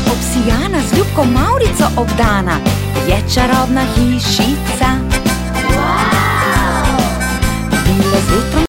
obsijana, z ljubko mavrico obdana, je čarobna hišica. Wow! Vile z vetrom